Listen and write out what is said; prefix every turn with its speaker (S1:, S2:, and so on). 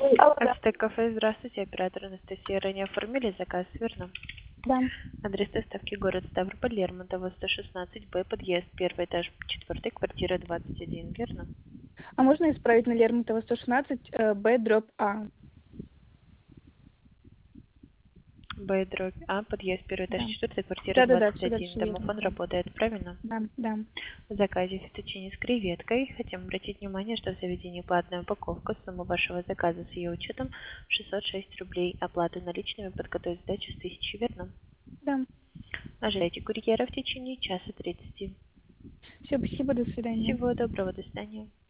S1: Алло, да.
S2: Ацтек кафе, здравствуйте, оператор Анастасия. Ранее оформили заказ, верно?
S1: Да.
S2: Адрес доставки город Ставрополь, Лермонтова, 116Б, подъезд, первый этаж, 4, квартира 21, верно?
S1: А можно исправить на Лермонтова 116, Б, дробь А?
S2: Б, дробь А, подъезд, первый этаж,
S1: Да.
S2: 4, квартира
S1: Да-да-да, все
S2: 21.
S1: дальше верно.
S2: Домофон работает, правильно?
S1: Да, да.
S2: В заказе фетучини с креветкой. Хотим обратить внимание, что в заведении платная упаковка. Сумма вашего заказа с ее учетом 606 рублей. Оплату наличными подготовить сдачу с 1000, верно?
S1: Да.
S2: Ожидайте курьера в течение часа 30.
S1: Все, спасибо, до свидания.
S2: Всего доброго, до свидания.